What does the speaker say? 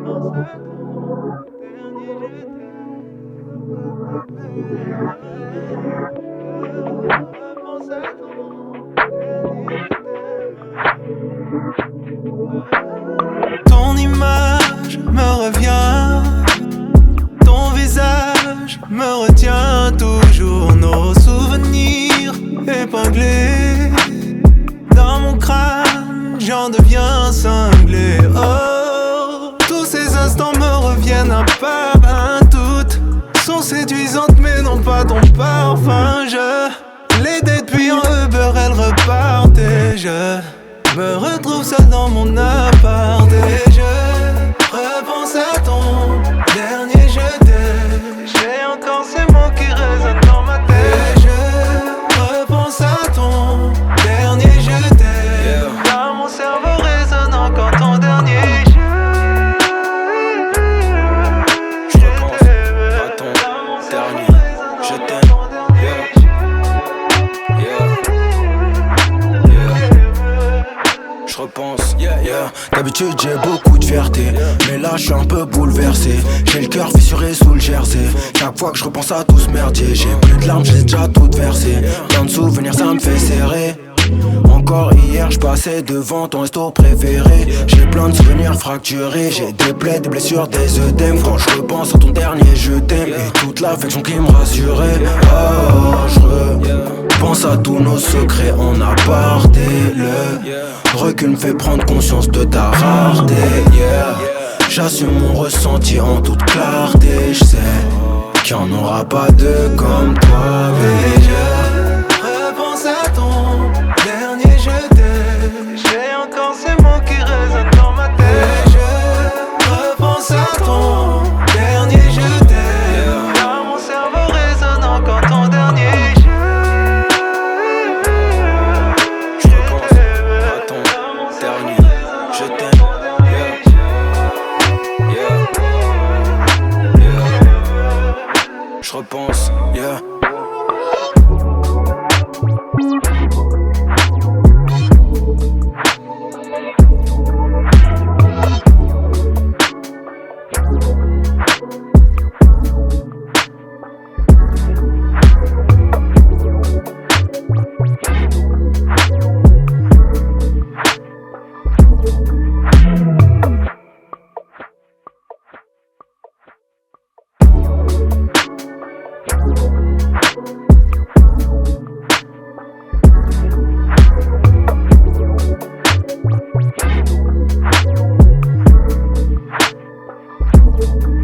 Ton image me revient, ton visage me retient toujours, nos souvenirs épinglés dans mon crâne, j'en deviens cinglé. Oh, tous ces instants me reviennent un par un, toutes sont séduisantes mais non pas ton parfum. Je les depuis en Uber, elles repartent et je me retrouve seul dans mon appart et je repense à ton dernier je t'aime. J'ai encore ces mots qui résonnent dans ma tête et je repense à ton dernier je t'aime. Dans mon cerveau résonne encore ton dernier je repense à ton dernier je t'aime. Je repense, d'habitude j'ai beaucoup de fierté, mais là je suis un peu bouleversé. J'ai le cœur fissuré sous le jersey. Chaque fois que je repense à tout ce merdier, j'ai plus de larmes, j'ai déjà tout versé. Plein de souvenirs, ça me fait serrer. Encore hier, je passais devant ton resto préféré. J'ai plein de souvenirs fracturés. J'ai des plaies, des blessures, des œdèmes. Quand je repense à ton dernier je t'aime et toute l'affection qui me rassurait. Oh, je repense à tous nos secrets en aparté. Le recul me fait prendre conscience de ta rareté. J'assume mon ressenti en toute clarté. Je sais qu'il n'y en aura pas deux comme toi, baby. Repense à ton dernier je t'aime. J'ai encore ces mots qui résonnent dans ma tête et je repense à ton dernier je t'aime. Dans mon cerveau résonne encore ton dernier je repense à ton dernier je t'aime. Je repense, t'aime.